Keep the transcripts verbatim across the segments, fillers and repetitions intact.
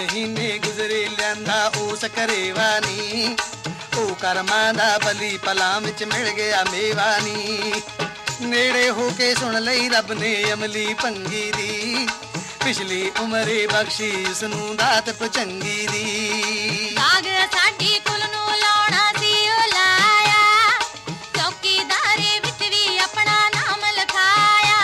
महीने गुजरे लियांदा उस करेवानी ओ करमां दा बली पलां विच मिल गया मेवानी नेड़े होके सुन लई रब ने अमली भंगी दी पिछली उमरे बख्शी उसनूं दात पचंगी दी बाग साडी कुल नूं लाउणा सी ओ लाया चौकीदारे विच भी अपना नाम लिखाया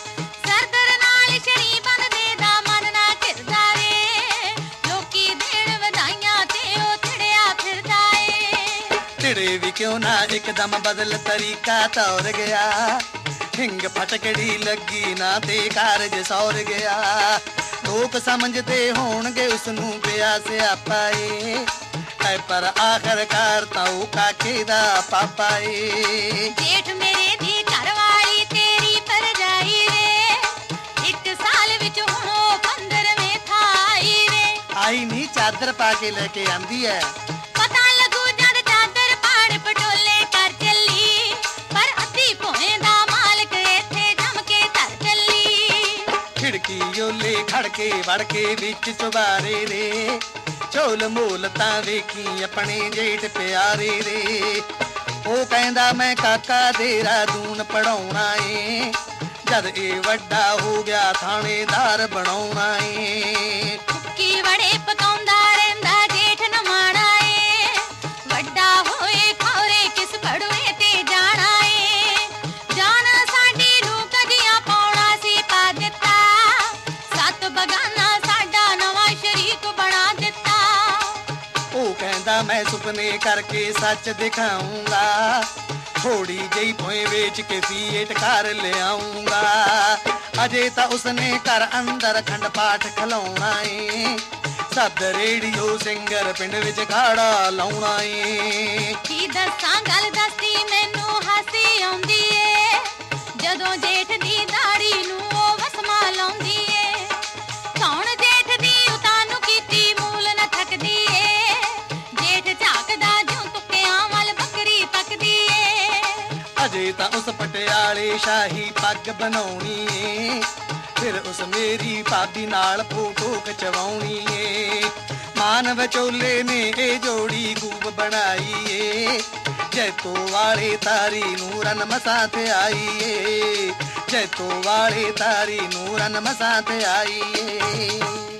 सरदर नाल छड़ी बनदे दा मन ना घिरदा रे लोकी देण वधाइयां ते ओ थिड़िया फिरदा ए तिड़े भी क्यों ना एकदम बदल तरीका तौर गया हिंग फटकड़ी लगी ना ते कारज सौर गया लोग समझते होणगे उसनूं पिया सियापा ए ऐ पर आखिरकार तां ओ काके दा पापा ए जेठ मेरे दी घरवाली तेरी परजाई रे एक साल विच हुण ओ पंद्रहवें था आई रे आई नी चादर पाके लेके आंदी है पता लगू जद चादर पाड़ पटोले कर चली पर अद्धी भोए दा मालक इत्थे जम के धर चली खिड़की ओले खड़के वड़ के विच चुबारे रे झोल मोल तां वेखी अपने जेठ प्यारे रे ओ कहंदा मैं काका तेरा दून पढ़ाउणा ए जद ए वड्डा हो गया थानेदार बनाउणा ए कुक्की वड़े पकाउंदा रहिंदा जेठ नमाणा ए वड्डा होए खौरे किस बड़वे ते जाना ए जान साडी नूं कजियां पाउणा सी पा दित्ता सत बगाना साडा नवां शरीक बना दित्ता ओ कहंदा मैं सुपने करके सच दिखाऊंगा थोड़ी जही भोए बेच के फीएट कार ले आऊंगा अजे ता उसने घर अंदर खंड पाठ खलाउणा ए सद रेडियो सिंगर पिंड विच खाड़ा लाउणा ए की दसां गल दसदी मैनू हासी आउंदी ए जदों जेठ दी दाड़ी नूं ओ वसमा लाउंदी ए कौन जेठ दी उतानू कीती मूल न थकदी ए जेठ झाकदा जूं तुक्कियां वल बकरी तकदी ए अजे ता उस पटियाले शाही पग बनाउणी ए फिर उस मेरी भाभी नाल फोटो खिचवाउणी ए मान विचोले ने ए जोड़ी खूब बनाई ए जैतो वाले तारी नूरन मसा ते आई ए जैतो वाले तारी नूरन मसा ते आई ए।